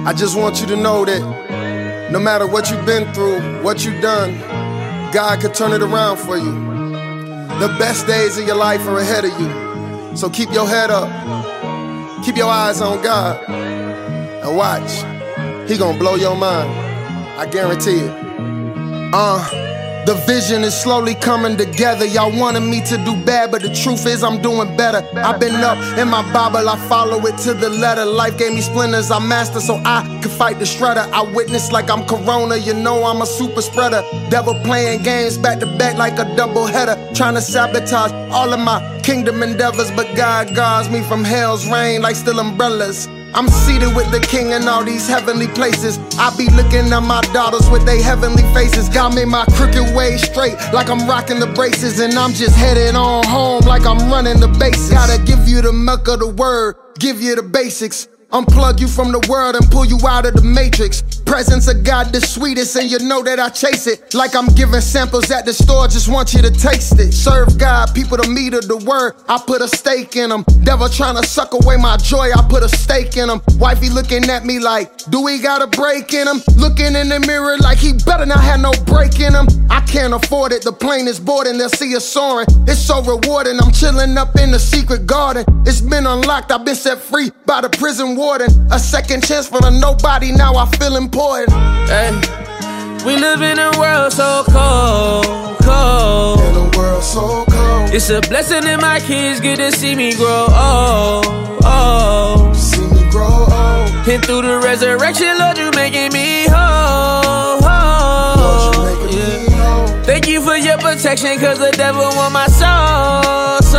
I just want you to know that no matter what you've been through, what you've done, God could turn it around for you. The best days of your life are ahead of you. So keep your head up, keep your eyes on God, and watch. He gonna blow your mind, I guarantee it. The vision is slowly coming together. Y'all wanted me to do bad, but the truth is I'm doing better. I've been up in my Bible, I follow it to the letter. Life gave me splinters, I master so I can fight the shredder. I witness like I'm Corona, you know I'm a super spreader. Devil playing games back to back like a double header, trying to sabotage all of my kingdom endeavors. But God guards me from hell's rain like steel umbrellas. I'm seated with the king in all these heavenly places. I be looking at my daughters with their heavenly faces. God made my crooked way straight like I'm rocking the braces. And I'm just headed on home like I'm running the bases. Gotta give you the milk of the word, give you the basics. Unplug you from the world and pull you out of the matrix. Presence of God the sweetest, and you know that I chase it. Like I'm giving samples at the store, just want you to taste it. Serve God, people the meat of the word, I put a stake in them. Devil trying to suck away my joy, I put a stake in them. Wifey looking at me like, do we got a break in him? Looking in the mirror like he better not have no break in him. I can't afford it, the plane is boarding, they'll see us soaring. It's so rewarding, I'm chilling up in the secret garden. It's been unlocked, I've been set free by the prison warden. A second chance for a nobody, now I feel important. Hey, we live in a world so cold, cold. In a world so cold. It's a blessing that my kids get to see me grow old, old. See me grow old. And through the resurrection, Lord, you making me whole, whole. Lord, you making me whole. Thank you for your protection, cause the devil want my soul, so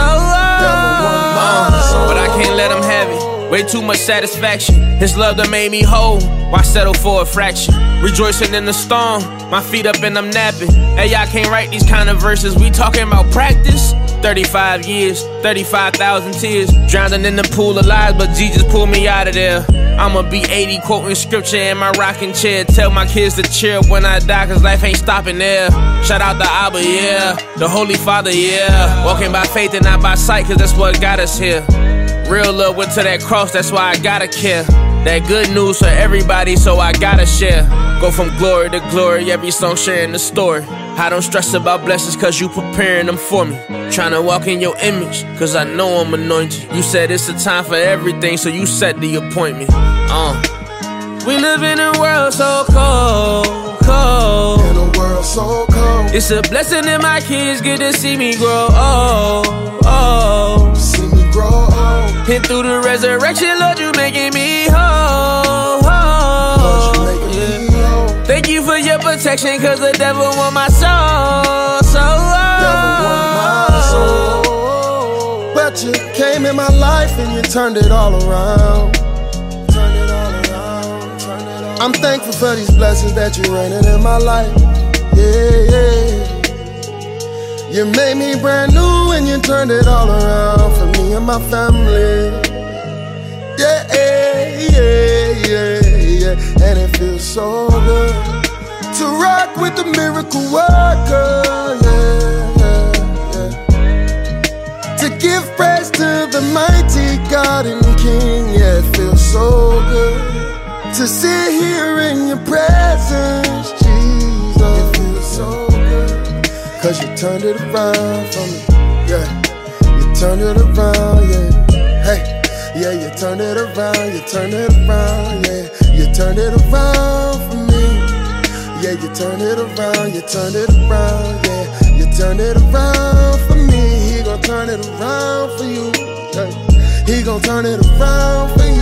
but I can't let him have it. Way too much satisfaction. His love that made me whole. Why settle for a fraction? Rejoicing in the storm, my feet up and I'm napping. Hey, y'all can't write these kind of verses. We talking about practice. 35 years, 35,000 tears, drowning in the pool of lies, but Jesus pulled me out of there. I'ma be 80 quoting scripture in my rocking chair. Tell my kids to cheer up when I die, cause life ain't stopping there. Shout out to Abba, yeah, the Holy Father, yeah. Walking by faith and not by sight, cause that's what got us here. Real love went to that cross, that's why I gotta care. That good news for everybody, so I gotta share. Go from glory to glory, every song sharing the story. I don't stress about blessings, cause you preparing them for me. Tryna walk in your image, cause I know I'm anointed. You said it's a time for everything, so you set the appointment. We live in a world so cold, cold. In a world so cold. It's a blessing that my kids get to see me grow old, old. See me grow old. And through the resurrection, Lord, you making me whole, whole. Lord, you making me whole. Thank you for your protection, cause the devil want my soul, so Devil want my soul. But you came in my life and you turned it all around. Turned it all around, turned it all. I'm thankful for these blessings that you're raining in my life. Yeah, yeah. You made me brand new and you turned it all around for me and my family. Yeah, yeah, yeah, yeah. And it feels so good to rock with the miracle worker. Yeah, yeah, yeah. To give praise to the mighty God and King. Yeah, it feels so good to sit here in your presence, Jesus. It feels so good, cause you turned it around for me, yeah. You turned it around, yeah. Hey, yeah, you turned it around, you turned it around, yeah. You turned it around for me. Yeah, you turned it around, you turned it around, yeah. You turned it around for me. He gon' turn it around for you, yeah. He gon' turn it around for you.